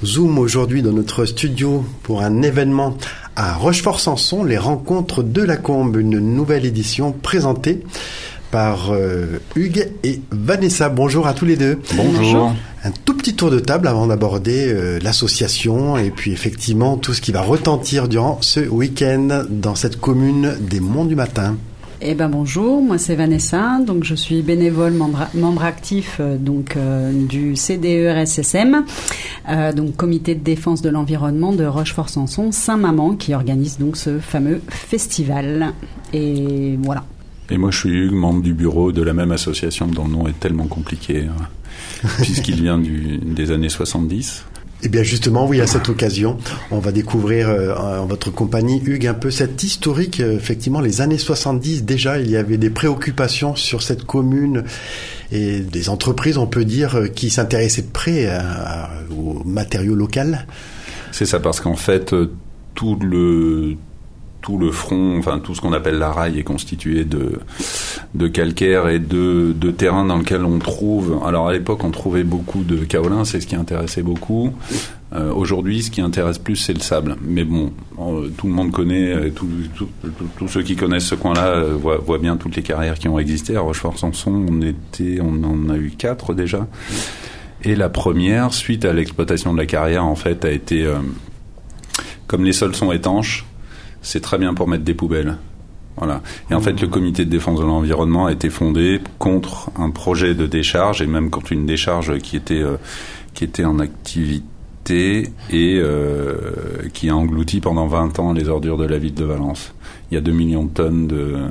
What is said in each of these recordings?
Zoom aujourd'hui dans notre studio pour un événement à Rochefort-Samson, les rencontres de la Combe, une nouvelle édition présentée par Hugues et Vanessa. Bonjour à tous les deux. Bonjour. Un tout petit tour de table avant d'aborder l'association et puis effectivement tout ce qui va retentir durant ce week-end dans cette commune des Monts du Matin. Bonjour, moi c'est Vanessa, donc je suis bénévole membre actif du CDERSSM, donc Comité de défense de l'environnement de Rochefort-Samson Saint-Maman, qui organise donc ce fameux festival. Et voilà. Et moi je suis Hugues, membre du bureau de la même association dont le nom est tellement compliqué, puisqu'il vient des années 70. Eh bien justement, oui, à cette occasion, on va découvrir en votre compagnie, Hugues, un peu cette historique. Effectivement, les années 70, déjà, il y avait des préoccupations sur cette commune et des entreprises, on peut dire, qui s'intéressaient de près aux matériaux locaux. C'est ça, parce qu'en fait, tout le front, enfin tout ce qu'on appelle la raille est constitué de calcaire et de terrain dans lequel on trouve. Alors à l'époque, on trouvait beaucoup de kaolin, c'est ce qui intéressait beaucoup. Aujourd'hui, ce qui intéresse plus, c'est le sable. Mais bon, tout le monde connaît, tous ceux qui connaissent ce coin-là voient bien toutes les carrières qui ont existé. À Rochefort-Samson, on en a eu 4 déjà. Et la première, suite à l'exploitation de la carrière, en fait, a été, comme les sols sont étanches, c'est très bien pour mettre des poubelles. Voilà. Et en fait, le comité de défense de l'environnement a été fondé contre un projet de décharge et même contre une décharge qui était en activité et qui a englouti pendant 20 ans les ordures de la ville de Valence. Il y a 2 millions de tonnes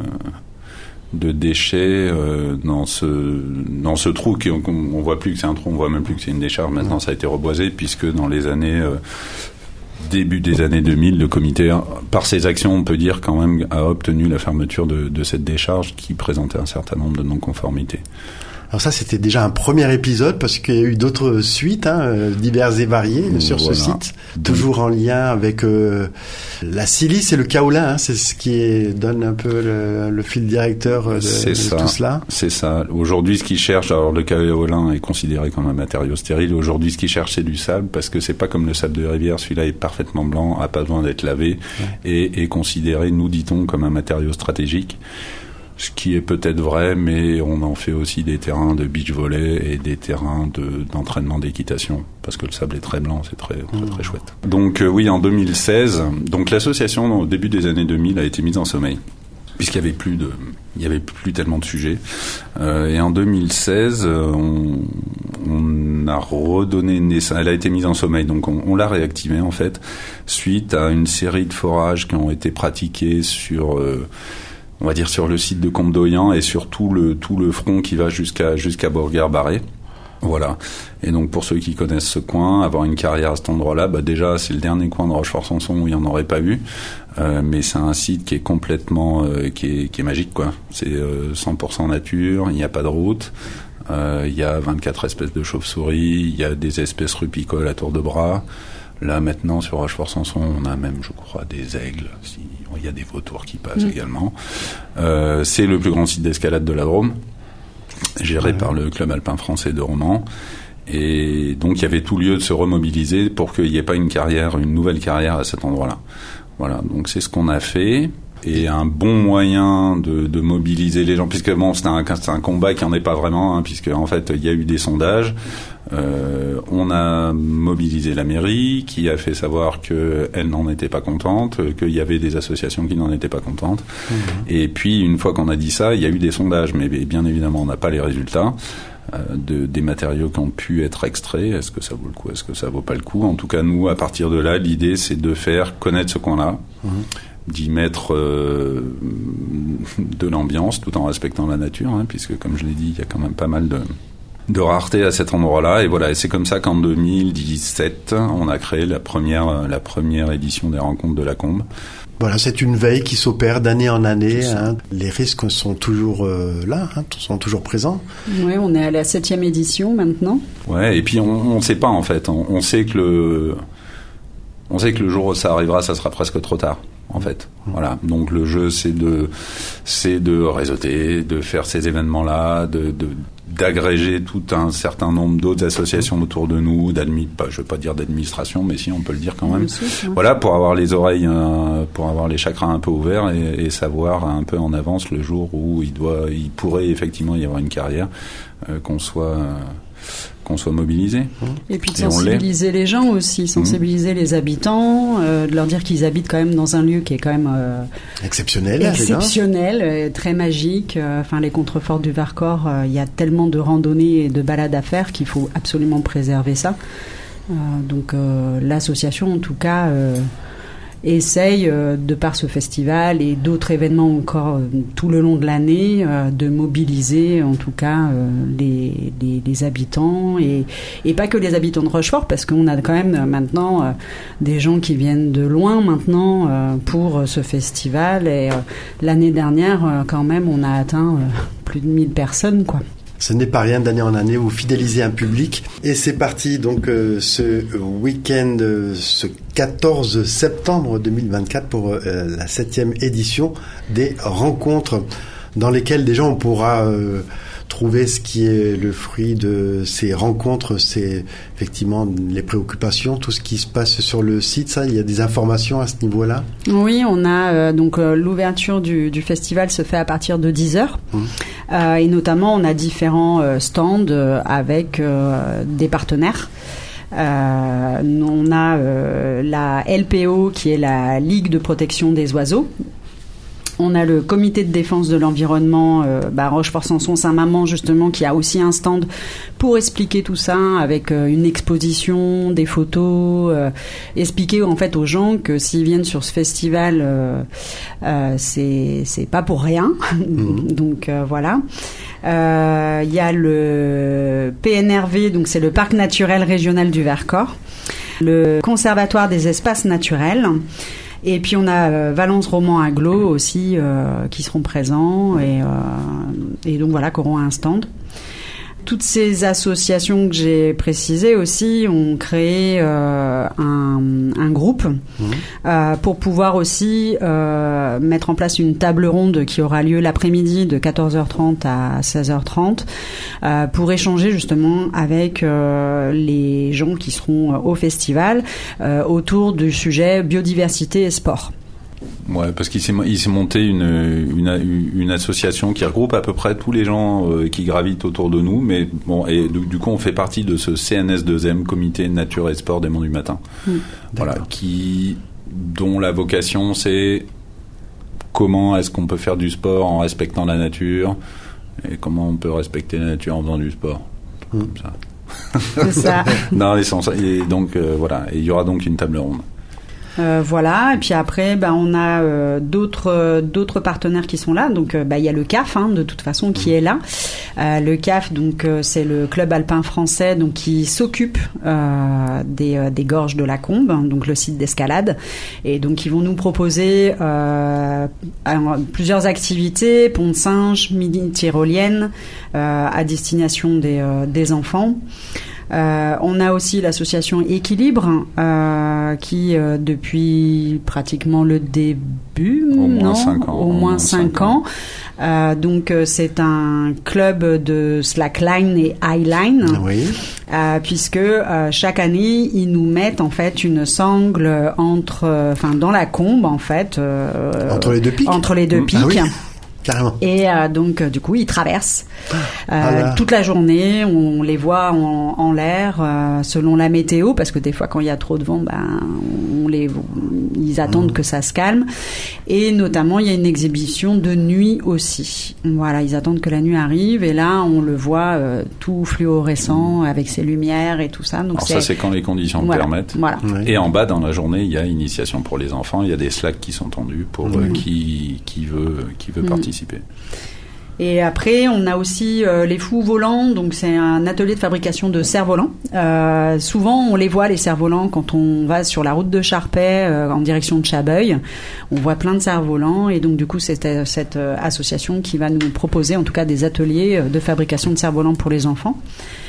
de déchets dans ce trou on voit plus que c'est un trou, on voit même plus que c'est une décharge. Maintenant, ça a été reboisé puisque dans les années début des années 2000, le comité, par ses actions, on peut dire quand même, a obtenu la fermeture de cette décharge qui présentait un certain nombre de non-conformités. Alors ça, c'était déjà un premier épisode parce qu'il y a eu d'autres suites, diverses et variées sur ce site, toujours en lien avec la silice et le kaolin. C'est ce qui donne un peu le fil directeur de tout cela. C'est ça. Aujourd'hui, ce qu'ils cherchent, alors le kaolin est considéré comme un matériau stérile. Aujourd'hui, ce qu'ils cherchent, c'est du sable parce que c'est pas comme le sable de rivière. Celui-là est parfaitement blanc, a pas besoin d'être lavé et est considéré, nous dit-on, comme un matériau stratégique. Ce qui est peut-être vrai, mais on en fait aussi des terrains de beach volley et des terrains d'entraînement d'équitation, parce que le sable est très blanc, c'est très chouette. Donc oui, en 2016, donc l'association au début des années 2000 a été mise en sommeil, puisqu'il y avait plus tellement de sujets. Et en 2016, on a redonné naissance. Elle a été mise en sommeil, donc on l'a réactivée en fait, suite à une série de forages qui ont été pratiqués sur on va dire sur le site de Combe-d'Oyan et sur tout le front qui va jusqu'à Bourg-Barré. Voilà. Et donc pour ceux qui connaissent ce coin, avoir une carrière à cet endroit-là, déjà c'est le dernier coin de Rochefort-Samson où il n'y en aurait pas eu. Mais c'est un site qui est complètement qui est magique quoi. C'est 100% nature, il n'y a pas de route. Il y a 24 espèces de chauves-souris, il y a des espèces rupicoles à tour de bras. Là, maintenant, sur Rochefort-Samson, on a même, je crois, des aigles. Il y a des vautours qui passent également. C'est le plus grand site d'escalade de la Drôme, géré par le club alpin français de Romans. Et donc, il y avait tout lieu de se remobiliser pour qu'il n'y ait pas une nouvelle carrière à cet endroit-là. Voilà, donc c'est ce qu'on a fait. Et un bon moyen de mobiliser les gens, puisque bon, c'est un combat qui en est pas vraiment, puisque en fait il y a eu des sondages. On a mobilisé la mairie, qui a fait savoir qu'elle n'en était pas contente, qu'il y avait des associations qui n'en étaient pas contentes. Et puis une fois qu'on a dit ça, il y a eu des sondages, mais bien évidemment on n'a pas les résultats des matériaux qui ont pu être extraits. Est-ce que ça vaut le coup, est-ce que ça vaut pas le coup? En tout cas, nous, à partir de là, l'idée c'est de faire connaître ce coin-là. D'y mettre de l'ambiance tout en respectant la nature, puisque comme je l'ai dit, il y a quand même pas mal de rareté à cet endroit-là. Et voilà, et c'est comme ça qu'en 2017, on a créé la première édition des rencontres de la Combe. Voilà, c'est une veille qui s'opère d'année en année. Les risques sont toujours là, sont toujours présents. Oui, on est à la 7e édition maintenant. Ouais, et puis on ne sait pas en fait. On sait que le jour où ça arrivera, ça sera presque trop tard. En fait, voilà. Donc le jeu, c'est de réseauter, de faire ces événements-là, d'agréger tout un certain nombre d'autres associations autour de nous, je veux pas dire d'administration, mais si on peut le dire quand même. Voilà, pour avoir les oreilles, pour avoir les chakras un peu ouverts et savoir un peu en avance le jour où il pourrait effectivement y avoir une carrière, qu'on soit mobilisé. Et puis de sensibiliser les gens aussi, sensibiliser les habitants, de leur dire qu'ils habitent quand même dans un lieu qui est quand même exceptionnel, très magique. Les contreforts du Vercors, il y a tellement de randonnées et de balades à faire qu'il faut absolument préserver ça. Donc l'association, en tout cas, essaye, de par ce festival et d'autres événements encore tout le long de l'année, de mobiliser en tout cas les habitants et pas que les habitants de Rochefort, parce qu'on a quand même maintenant des gens qui viennent de loin maintenant pour ce festival, et l'année dernière quand même on a atteint plus de 1000 personnes, quoi. Ce n'est pas rien, d'année en année, vous fidélisez un public. Et c'est parti, donc, ce week-end, ce 14 septembre 2024 pour la 7e édition des rencontres dans lesquelles déjà on pourra trouver ce qui est le fruit de ces rencontres, c'est effectivement les préoccupations, tout ce qui se passe sur le site. Ça, il y a des informations à ce niveau-là? Oui, on a l'ouverture du festival se fait à partir de 10h. Et notamment, on a différents stands avec des partenaires. On a la LPO, qui est la Ligue de protection des oiseaux. On a le comité de défense de l'environnement Rochefort-Samson-Saint-Maman, justement, qui a aussi un stand pour expliquer tout ça, avec une exposition, des photos, expliquer en fait aux gens que s'ils viennent sur ce festival, c'est pas pour rien. Donc voilà. Il y a le PNRV, donc c'est le Parc naturel régional du Vercors, le Conservatoire des espaces naturels. Et puis on a Valence Roman Agglo aussi qui seront présents et donc voilà, qui auront un stand. Toutes ces associations que j'ai précisées aussi ont créé un groupe pour pouvoir aussi mettre en place une table ronde qui aura lieu l'après-midi de 14h30 à 16h30 pour échanger justement avec les gens qui seront au festival autour du sujet biodiversité et sport. Ouais, parce qu'il s'est monté une association qui regroupe à peu près tous les gens qui gravitent autour de nous, mais bon, et du coup on fait partie de ce CNS2M, Comité Nature et Sport des Monts du Matin. Voilà, dont la vocation c'est comment est-ce qu'on peut faire du sport en respectant la nature, et comment on peut respecter la nature en faisant du sport. Comme ça. C'est ça. Dans les sens, et donc voilà, et il y aura donc une table ronde. Voilà, et puis après on a d'autres partenaires qui sont là, donc il y a le CAF de toute façon qui est là. Le CAF, donc c'est le club alpin français, donc qui s'occupe des gorges de la Combe, donc le site d'escalade, et donc ils vont nous proposer plusieurs activités, pont de singe, mini tyrolienne à destination des enfants. On a aussi l'association Équilibre qui depuis pratiquement le début, au moins 5 ans. Donc c'est un club de slackline et highline, puisque chaque année ils nous mettent en fait une sangle dans la Combe en fait, entre les deux pics. Ah oui. Carrément. Et donc du coup ils traversent toute la journée, on les voit en l'air selon la météo, parce que des fois quand il y a trop de vent ils attendent que ça se calme, et notamment il y a une exhibition de nuit aussi. Voilà, ils attendent que la nuit arrive, et là on le voit tout fluorescent avec ses lumières et tout ça. Donc alors ça c'est quand les conditions le permettent. Voilà. Et en bas dans la journée il y a initiation pour les enfants, il y a des slacks qui sont tendus pour qui veut participer. Et après, on a aussi les fous volants. Donc, c'est un atelier de fabrication de cerfs-volants. Souvent, on les voit, les cerfs-volants, quand on va sur la route de Charpey en direction de Chabeuil. On voit plein de cerfs-volants. Et donc, du coup, c'est cette association qui va nous proposer, en tout cas, des ateliers de fabrication de cerfs-volants pour les enfants.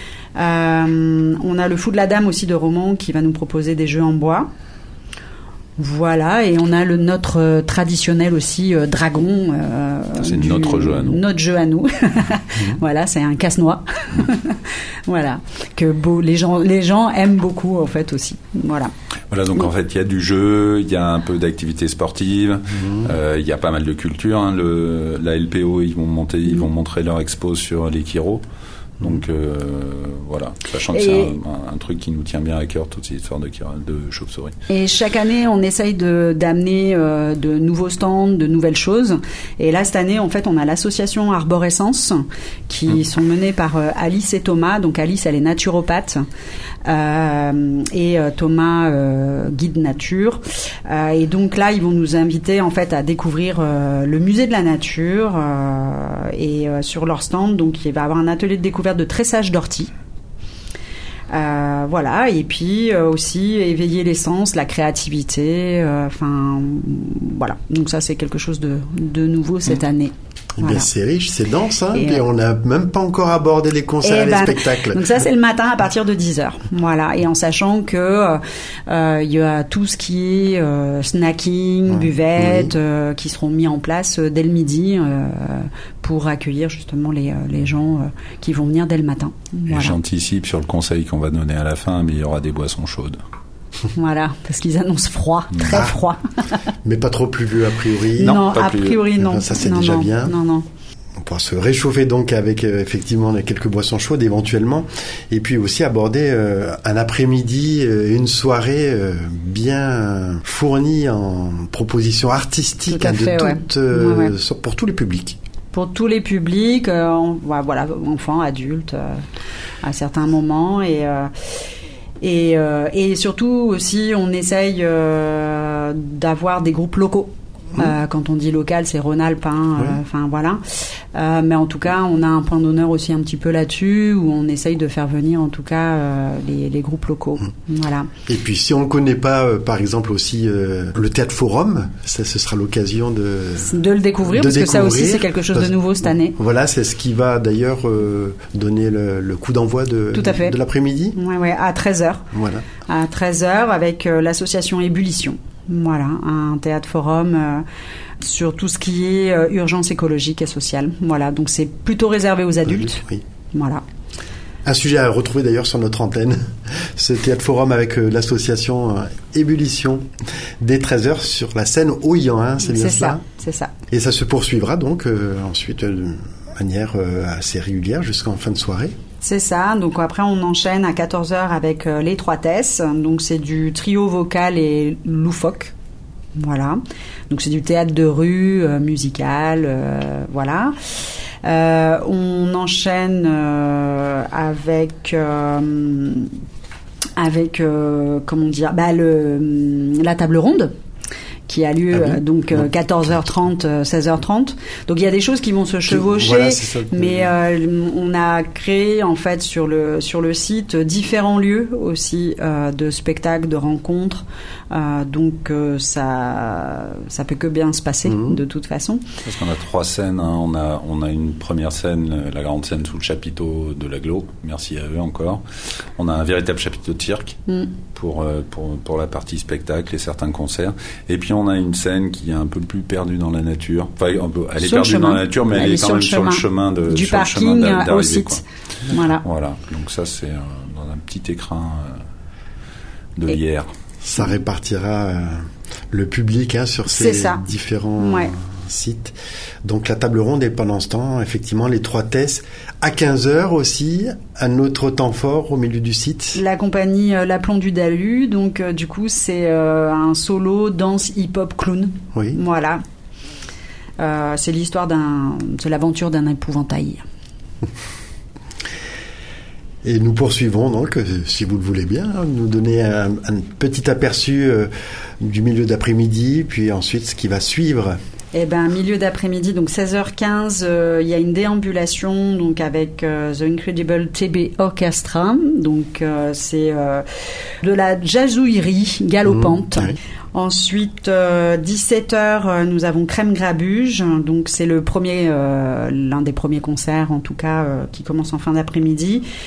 On a le Fou de la Dame aussi de Romans qui va nous proposer des jeux en bois. Voilà, et on a notre traditionnel aussi dragon. C'est notre jeu à nous. Notre jeu à nous. Voilà, c'est un casse-noix. Voilà, que les gens aiment beaucoup en fait aussi. Voilà. Voilà, donc en fait, il y a du jeu, il y a un peu d'activité sportive, il y a pas mal de culture. Hein, la LPO, ils vont montrer leur expo sur les Kiro. Donc voilà, sachant que c'est un truc qui nous tient bien à cœur, toute cette histoire de chauve-souris. Et chaque année, on essaye d'amener de nouveaux stands, de nouvelles choses. Et là, cette année, en fait, on a l'association Arborescence qui sont menées par Alice et Thomas. Donc Alice, elle est naturopathe et Thomas, guide nature. Et donc là, ils vont nous inviter en fait à découvrir le musée de la nature et sur leur stand. Donc il va y avoir un atelier de découverte de tressage d'orties. Voilà, et puis aussi éveiller les sens, la créativité, voilà. Donc ça, c'est quelque chose de nouveau cette année. Eh bien, voilà. c'est riche, c'est dense, hein, et on n'a même pas encore abordé les concerts et les spectacles. Donc ça, c'est le matin à partir de 10h. Voilà, et en sachant que il y a tout ce qui est snacking, buvette, qui seront mis en place dès le midi pour accueillir justement les gens qui vont venir dès le matin. Voilà. Et j'anticipe sur le conseil qu'on va donner à la fin, mais il y aura des boissons chaudes. Voilà, parce qu'ils annoncent froid, très froid. Mais pas trop pluvieux a priori. Non, a priori non. Ça c'est déjà bien. Non. On pourra se réchauffer donc avec effectivement quelques boissons chaudes éventuellement, et puis aussi aborder un après-midi, une soirée bien fournie en propositions artistiques pour tous les publics. Pour tous les publics, voilà, enfants, adultes, à certains moments et surtout aussi, on essaye d'avoir des groupes locaux. Quand on dit local, c'est Rhône-Alpes, enfin voilà. Mais en tout cas, on a un point d'honneur aussi un petit peu là-dessus, où on essaye de faire venir en tout cas les groupes locaux. Voilà. Et puis si on ne connaît pas, par exemple aussi le Théâtre Forum, ça ce sera l'occasion de le découvrir, parce que ça aussi c'est quelque chose de nouveau cette année. Voilà, c'est ce qui va d'ailleurs donner le coup d'envoi de l'après-midi. Ouais, à 13h. Voilà. À 13h avec l'association Ébullition. Voilà, un théâtre forum sur tout ce qui est urgence écologique et sociale. Voilà, donc c'est plutôt réservé aux adultes. Oui. Voilà. Un sujet à retrouver d'ailleurs sur notre antenne, ce théâtre forum avec l'association Ébullition dès 13h sur la scène Ouillan, hein, c'est bien ça. C'est ça. Et ça se poursuivra donc ensuite de manière assez régulière jusqu'en fin de soirée. C'est ça, donc après on enchaîne à 14h avec les Trois Tesses, donc c'est du trio vocal et loufoque, voilà, donc c'est du théâtre de rue, musical, voilà. On enchaîne avec comment dire, la table ronde, qui a lieu donc 14h30, 16h30. Donc il y a des choses qui vont se chevaucher, voilà, mais on a créé en fait sur le site différents lieux aussi de spectacles, de rencontres. Donc ça peut que bien se passer de toute façon. Parce qu'on a 3 scènes, hein. On a une première scène, la grande scène sous le chapiteau de l'Aglo. Merci à eux encore. On a un véritable chapiteau de cirque pour la partie spectacle et certains concerts. Et puis on a une scène qui est un peu plus perdue dans la nature. Enfin, elle est perdue dans la nature, mais elle est quand même sur le chemin du parking au site. Voilà. Donc ça, c'est dans un petit écrin de lierre. Ça répartira le public sur ces différents sites. Donc la table ronde, et pendant ce temps, effectivement, les Trois Tesses à 15h aussi, un autre temps fort au milieu du site. La compagnie L'Aplomb du Dalu, donc du coup c'est un solo danse hip-hop clown. Oui. Voilà. C'est l'aventure d'un épouvantail. Et nous poursuivons donc, si vous le voulez bien, nous donner un petit aperçu du milieu d'après-midi, puis ensuite ce qui va suivre. Milieu d'après-midi, donc 16h15, il y a une déambulation donc avec The Incredible TB Orchestra. Donc c'est de la jazzouillerie galopante. Oui. Ensuite, 17h, nous avons Crème Grabuge. Donc c'est l'un des premiers concerts en tout cas qui commence en fin d'après-midi.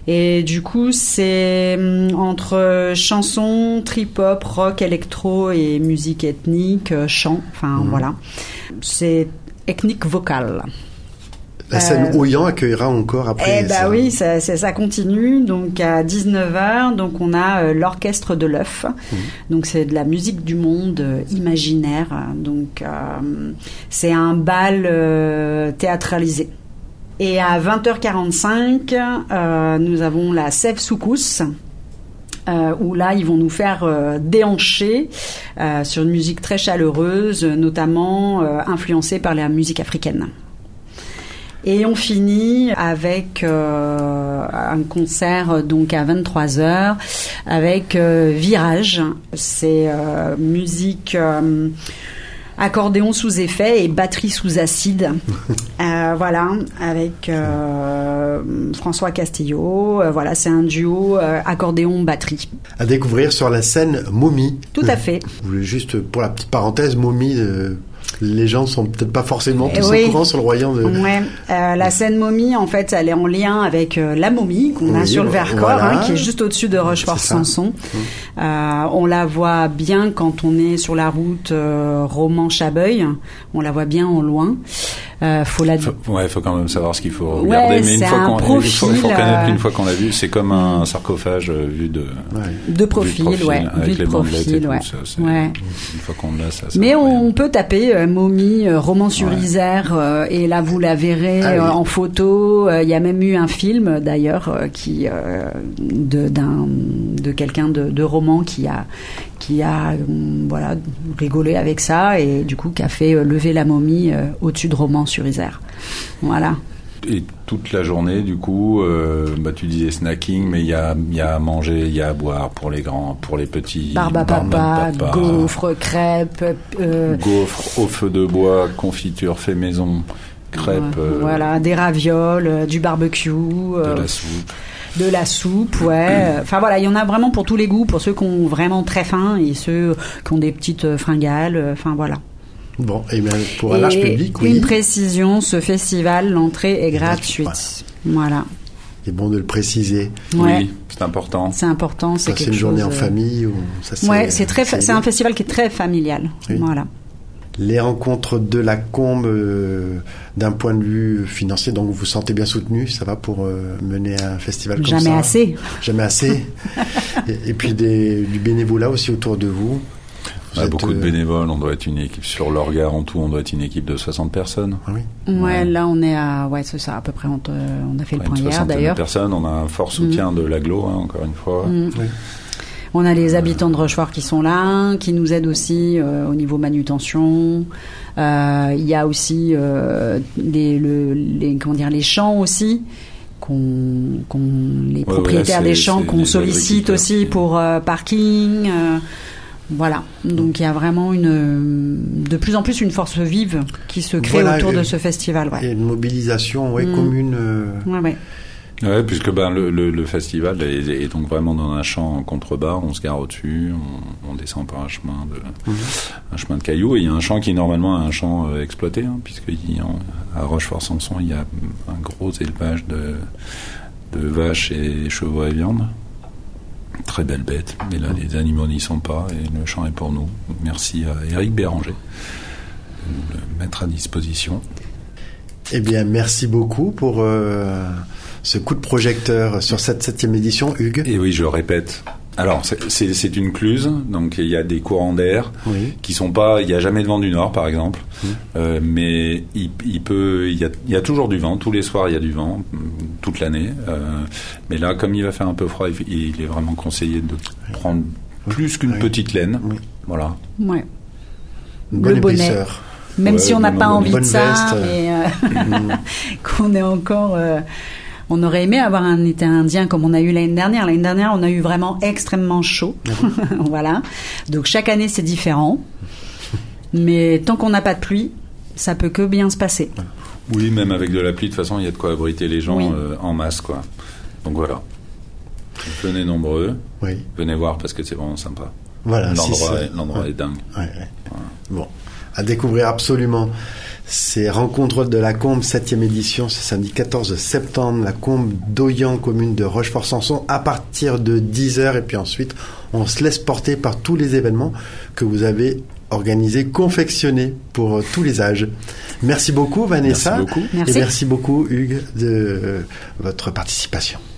Et du coup, c'est entre chansons, trip-hop, rock, électro et musique ethnique, chant, enfin voilà. C'est ethnique vocale. La scène Oyan accueillera encore après. Oui, ça continue. Donc à 19h, donc on a l'orchestre de l'œuf. Donc c'est de la musique du monde imaginaire. Donc c'est un bal théâtralisé. Et à 20h45, nous avons la Sève Soukous. Où là, ils vont nous faire déhancher sur une musique très chaleureuse, notamment influencée par la musique africaine. Et on finit avec un concert donc à 23h avec Virage. C'est musique accordéon sous effet et batterie sous acide. Voilà, avec François Castillo. Voilà, c'est un duo accordéon-batterie. À découvrir sur la scène Momie. Tout à fait. Juste pour la petite parenthèse, Momie... les gens sont peut-être pas forcément tous au courant sur le royaume de... Ouais, la scène Momie, en fait, elle est en lien avec la momie qu'on a sur le Vercors, qui est juste au-dessus de Rochefort-Samson. On la voit bien quand on est sur la route Romans-Chabeuil. On la voit bien au loin. Faut quand même savoir ce qu'il faut regarder, mais il faut reconnaître qu'une fois qu'on l'a vu, c'est comme un sarcophage vu de profil, avec les bandelettes et tout ça. Une fois qu'on l'a, ça. Mais on peut taper momie Romans-sur-Isère et là vous la verrez en photo. Il y a même eu un film d'ailleurs de quelqu'un de Romans qui a rigolé avec ça et du coup qui a fait lever la momie au-dessus de Romans-sur-Isère. Voilà. Et toute la journée, du coup, tu disais snacking, mais il y a à manger, il y a à boire pour les grands, pour les petits. Barbe à papa, gaufres, crêpes. Gaufres au feu de bois, confiture fait maison, crêpes. Voilà, des ravioles, du barbecue. De la soupe, Enfin voilà, il y en a vraiment pour tous les goûts, pour ceux qui ont vraiment très faim et ceux qui ont des petites fringales. Enfin voilà. Bon, et bien pour un large public, Une précision, ce festival, l'entrée est gratuite. Voilà. C'est bon de le préciser. Oui, c'est important. C'est important, c'est quelque chose. C'est une journée en famille ou ça c'est un festival qui est très familial. Oui. Voilà. Les rencontres de la Combe, d'un point de vue financier, donc vous vous sentez bien soutenu, ça va pour mener un festival comme ça? Jamais assez. Jamais assez. et puis du bénévolat aussi autour de vous. Beaucoup de bénévoles, on doit être une équipe, sur l'Orgar en tout, on doit être une équipe de 60 personnes. Ah oui. Là on est à, c'est ça, à peu près, on a fait le point hier d'ailleurs. 60 personnes, on a un fort soutien de l'agglo, encore une fois. Oui. On a les habitants de Rochefort qui sont là, qui nous aident aussi au niveau manutention. Il y a aussi les champs aussi, les propriétaires des champs qu'on sollicite aussi pour parking. Voilà, donc il y a vraiment de plus en plus une force vive qui se crée autour de ce festival. Il y a une mobilisation commune. Ouais, puisque le festival est donc vraiment dans un champ en contrebas, on se gare au-dessus, on descend par un chemin de cailloux, et il y a un champ qui est normalement un champ exploité, puisque à Rochefort-Samson il y a un gros élevage de vaches et chevaux à viande. Très belle bête, mais là les animaux n'y sont pas et le champ est pour nous. Merci à Éric Béranger de nous le mettre à disposition. Eh bien, merci beaucoup pour ce coup de projecteur sur cette 7e édition, Hugues. Et oui, je le répète. Alors, c'est une cluse, donc il y a des courants d'air qui sont pas. Il n'y a jamais de vent du nord, par exemple, mais il y a toujours du vent. Tous les soirs, il y a du vent, toute l'année. Mais là, comme il va faire un peu froid, il est vraiment conseillé de prendre plus qu'une petite laine. Oui. Voilà. Ouais. Une bonne épaisseur. Même si on n'a pas envie de ça, veste. mais qu'on est encore. On aurait aimé avoir un été indien comme on a eu l'année dernière. L'année dernière, on a eu vraiment extrêmement chaud. Voilà. Donc chaque année, c'est différent. Mais tant qu'on n'a pas de pluie, ça peut que bien se passer. Oui, même avec de la pluie, de toute façon, il y a de quoi abriter les gens en masse, quoi. Donc voilà. Venez nombreux. Oui. Venez voir parce que c'est vraiment sympa. Voilà. L'endroit est dingue. Ouais. Voilà. Bon, à découvrir absolument. C'est Rencontres de la Combe, 7e édition, ce samedi 14 septembre, la Combe d'Oyan, commune de Rochefort-Sanson, à partir de 10h. Et puis ensuite, on se laisse porter par tous les événements que vous avez organisés, confectionnés pour tous les âges. Merci beaucoup, Vanessa. Merci beaucoup. Et merci beaucoup, Hugues, de votre participation.